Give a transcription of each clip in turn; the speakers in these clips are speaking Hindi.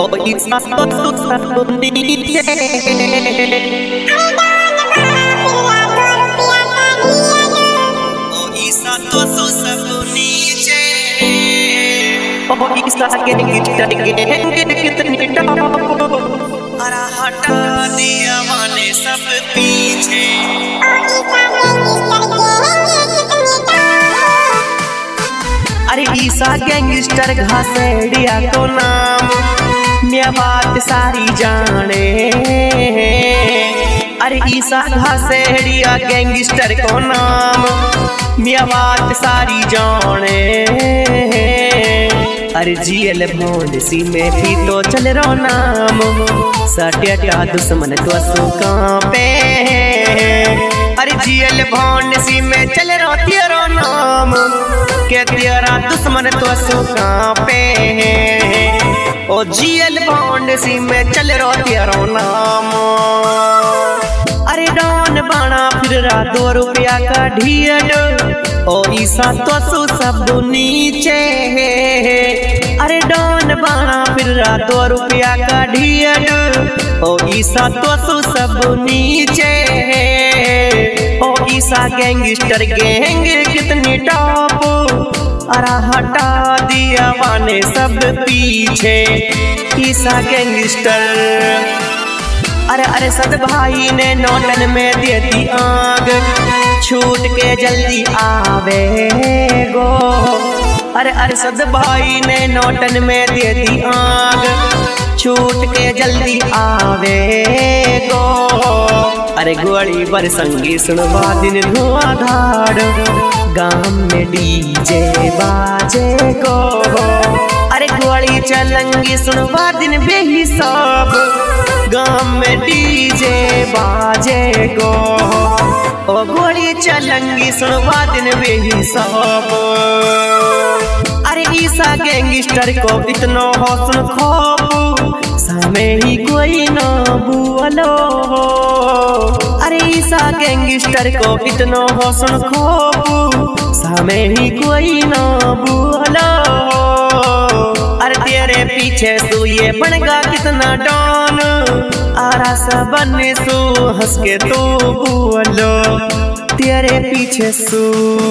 ईसा तो सब नीचे ईसा तो सब नीचे ईसा के गिटार के कितनी टॉप अरा हटा दिया माने सब पीछे अरे ईसा गैंगस्टर घासेड़िया को नाम मैं बात सारी जाने अरे ईसा घासेड़िया गैंगस्टर को नाम मैं बात सारी जाने अरे जीएल भोंड सी में भी तो चल रो नाम सट्टा दुश्मन तो सुका पे अरे जीएल भोंड सी में चल रो तेरो नाम के तेरा दुश्मन तो सुका पे ओ जीएल भोंड सी में चल रो तेरो नाम अरे डॉन बाणा फिर रहा 2 रुपया का ढीड ओ ईसा तो सब नीचे अरे डॉन बाणा फिर रहा 2 रुपया का ढीड ओ ईसा तो सब नीचे ओ ईसा गैंगस्टर गैंग कितनी टॉप अरा हटा दिया माने सब पीछे ईसा गैंगस्टर अरे अरे सद भाई ने नोटन में दे दी आग छूट के जल्दी आवे गो अरे अरे सद भाई ने नोटन में दे दी आग छूट के जल्दी आवे गो अरे गोली बरसंगी सुनवा दिन धुआंधार गांव में डीजे बाजे गो अरे गोली चलंगी सुनवा दिन बेहिसाब गांव में डीजे बाजे गो ओ गोली चलंगी सुनवा दिन बेहिसाब अरे ईसा गैंगस्टर को इतना हौसला खौफ सामे ही कोई ना बुअलो अरे ईसा गैंगस्टर को इतना हौसला खौफ सामे ही कोई ना बुअलो अरे तेरे पीछे सू ये बनगा कितना डॉन आरा सा बने सू हंस के तो बुअलो तेरे पीछे सू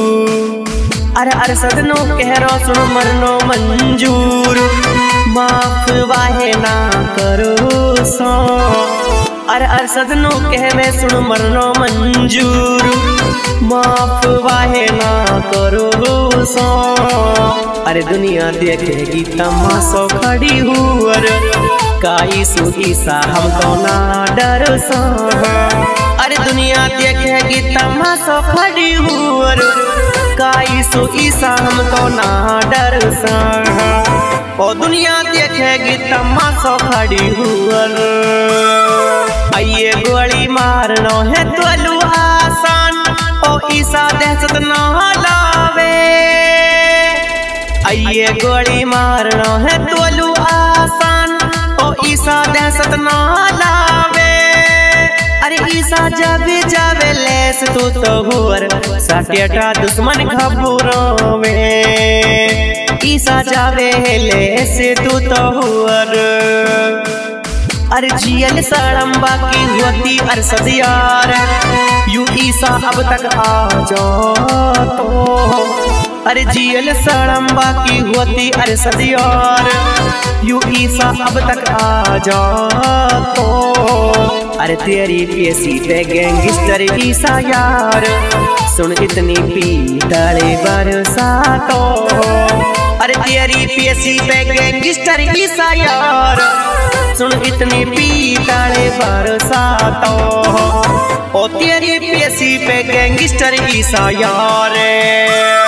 अरे अरे सदनो कह रो सुनो मरनो मंजूर माफ वाहे ना करो सो अरे अरे सदनो कह में सुनो मरनो मंजूर माफ वाहे ना करो सो अरे दुनिया देखेगी तमाशो खड़ी हुआ काई सु ईसा हमको ना डर सो अरे दुनिया देखेगी तमाशो खड़ी हुआ काई सु ईसा हमको ना डर सा ओ दुनिया देखेगी तमाशा खड़ी हुआ आइए गोली मारनो है तो आसान ओ ईसा दहशत ना लावे आइए गोली मारनो है तो आसान ओ ईसा दहशत ना लावे अरे ईसा जावे जावे लेस तू तो हुर सट्टा दुश्मन खबरों में ईसा जावे लेस तू तो हुर अरे जीएल सड़म बाकी होती अरसद यार यू ईसा अब तक आ जाओ तो अरे जीएल सड़म बाकी होती अरसद यार यू ईसा अब तक आ जाओ तो अरे तेरी पीएसी पे गैंगस्टर ईसा यार सुन इतनी पीतले बरसातो अरे तेरी पीएसी पे गैंगस्टर ईसा यार सुन इतनी पीतले बरसातो ओ तेरी पीएसी पे गैंगस्टर ईसा यार